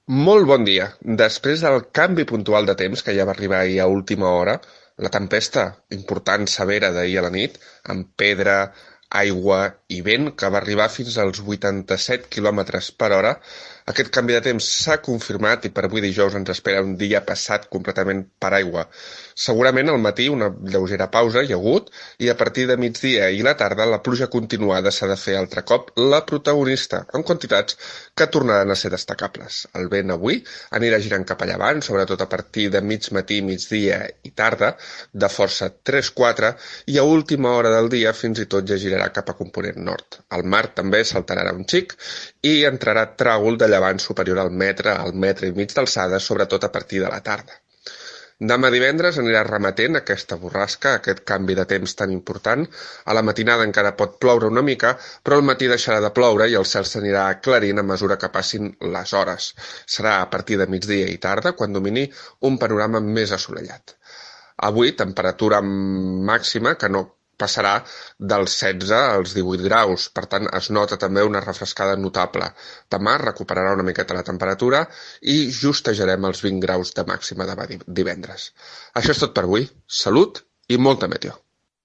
Molt bon dia. Després del canvi puntual de temps que ja va arribar ahir a última hora, la tempesta important severa d'ahir a la nit, amb pedra, aigua i vent que va arribar fins als 87 quilòmetres per hora, aquest canvi de temps s'ha confirmat i per avui dijous ens espera un dia passat completament per aigua. Segurament al matí una lleugera pausa hi ha hagut i a partir de migdia i la tarda la pluja continuada s'ha de fer altre cop la protagonista, amb quantitats que tornaran a ser destacables. El vent avui anirà girant cap a llevant, sobretot a partir de mig matí, migdia i tarda, de força 3-4, i a última hora del dia fins i tot ja girarà cap a component nord. El mar també saltarà un xic i entrarà tràgol de llevant superior al metre i mig d'alçada, sobretot a partir de la tarda. Demà divendres anirà remetent aquesta borrasca, aquest canvi de temps tan important. A la matinada encara pot ploure una mica, però al matí deixarà de ploure i el cel s'anirà aclarint a mesura que passin les hores. Serà a partir de migdia i tarda quan domini un panorama més assolellat. Avui, temperatura màxima que no passarà dels 16 als 18 graus, per tant es nota també una refrescada notable. Demà recuperarà una miqueta la temperatura i justejarem els 20 graus de màxima demà divendres. Això és tot per avui. Salut i molta meteo.